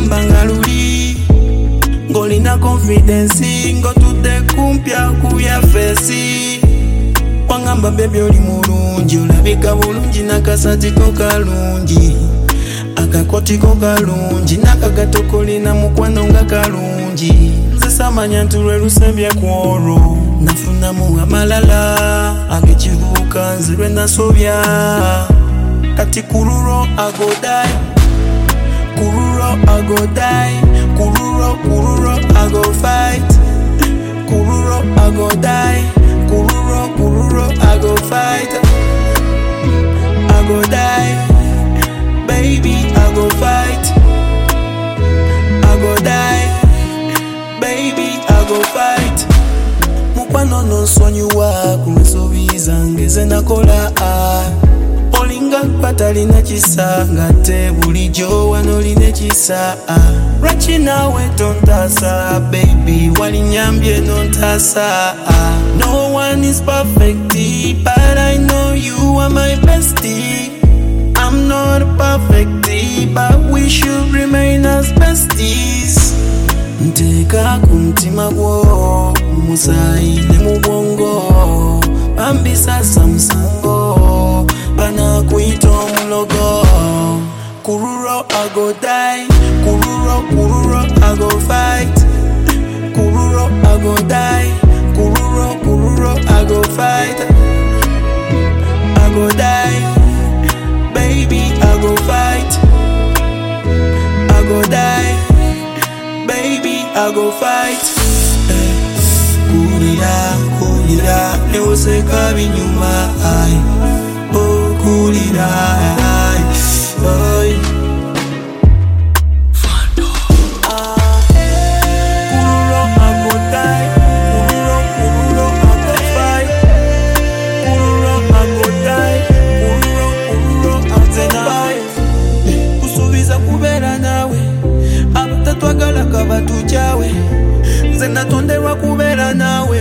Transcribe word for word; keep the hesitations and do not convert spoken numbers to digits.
Wambanga luli ngolina confidence ngo tude kumpya kuya fesi. Wangamba baby oli mulungi olabika bulungi nakasati ko kalungi akakoti ko kalungi nakagato kolina mukwano nga kalungi. Nze samanya ntulwe lusembye kworo nafuna mu amalala agekivuka nze lwe nasobya kati kururo agodai kururo agodai kururo kururo ago fight kururo agodai kururo kururo ago fight ago die baby ago fight ago die baby ago fight. Mukwano no swanyuwa kunsobiza ngeze nakola olinga patali na kisa ngate bulijo wano line kisa rachi nawe tontasa baby walinyambye nontasa. No one is perfect but I know you are my bestie. I'm not perfect but we should remain as besties. Nteka kumtima gwo musaile mubongo ambisa samsango bana kuito mulogo. Kururo ago die kururo kururo ago fight kururo ago die kururo kururo ago fight ago die baby ago fight ago die baby ago fight. Kulira kulira leose kabinyuma ai oh kulira ai oi fando ah kururo ago die kururo kururo ago fight kururo ago die kururo kururo ago fight. Kusubiza kubera nawe abatatwagala kabatu chawe nze natonderwa kubera nawe